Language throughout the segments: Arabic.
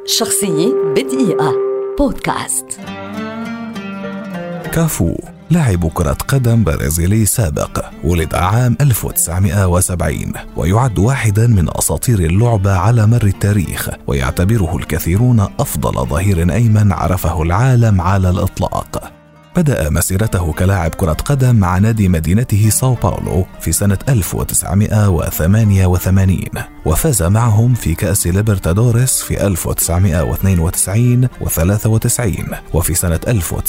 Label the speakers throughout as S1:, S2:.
S1: شخصية بدقيقة بودكاست.
S2: كافو لاعب كرة قدم برازيلي سابق، ولد عام 1970 ويعد واحدا من أساطير اللعبة على مر التاريخ، ويعتبره الكثيرون أفضل ظهير أيمن عرفه العالم على الإطلاق. بدأ مسيرته كلاعب كرة قدم مع نادي مدينته ساو باولو في سنة 1988 وفاز معهم في كأس ليبرتادوريس في 1992 و93، وفي سنة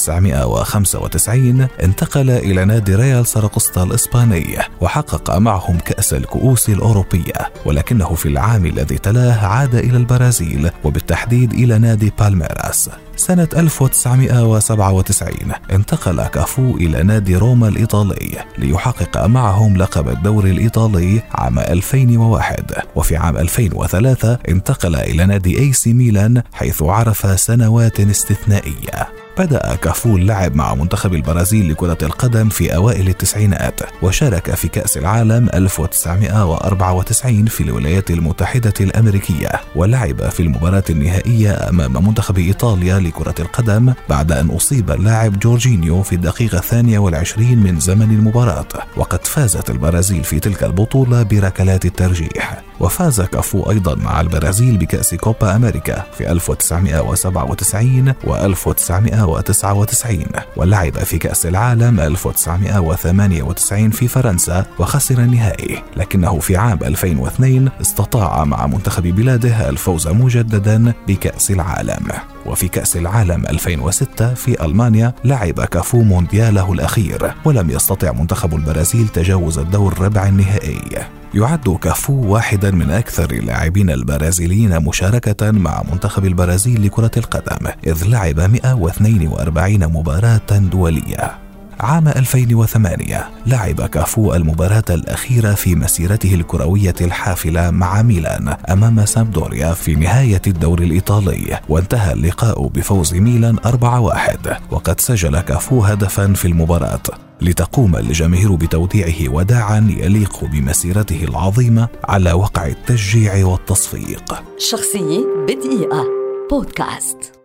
S2: 1995 انتقل إلى نادي ريال ساراغوسا الإسباني وحقق معهم كأس الكؤوس الأوروبية، ولكنه في العام الذي تلاه عاد إلى البرازيل وبالتحديد إلى نادي بالميراس. سنة 1997 انتقل كافو إلى نادي روما الإيطالي ليحقق معهم لقب الدوري الإيطالي عام 2001، وفي عام 2003 انتقل إلى نادي AC ميلان حيث عرف سنوات استثنائية. بدأ كافو اللعب مع منتخب البرازيل لكرة القدم في أوائل التسعينات، وشارك في كأس العالم 1994 في الولايات المتحدة الأمريكية، ولعب في المباراة النهائية أمام منتخب إيطاليا لكرة القدم بعد أن أصيب اللاعب جورجينيو في الدقيقة 22 من زمن المباراة، وقد فازت البرازيل في تلك البطولة بركلات الترجيح. وفاز كافو أيضا مع البرازيل بكأس كوبا أمريكا في 1997 و1999، ولعب في كأس العالم 1998 في فرنسا وخسر النهائي، لكنه في عام 2002 استطاع مع منتخب بلاده الفوز مجددا بكأس العالم. وفي كأس العالم 2006 في ألمانيا لعب كافو موندياله الأخير، ولم يستطع منتخب البرازيل تجاوز الدور ربع النهائي. يعد كافو واحدا من أكثر اللاعبين البرازيليين مشاركة مع منتخب البرازيل لكرة القدم، إذ لعب 142 مباراة دولية. عام 2008 لعب كافو المباراة الأخيرة في مسيرته الكروية الحافلة مع ميلان أمام سامدوريا في نهاية الدوري الإيطالي، وانتهى اللقاء بفوز ميلان 4-1، وقد سجل كافو هدفا في المباراة لتقوم الجماهير بتوديعه وداعا يليق بمسيرته العظيمة على وقع التشجيع والتصفيق.
S1: شخصية بدقيقة بودكاست.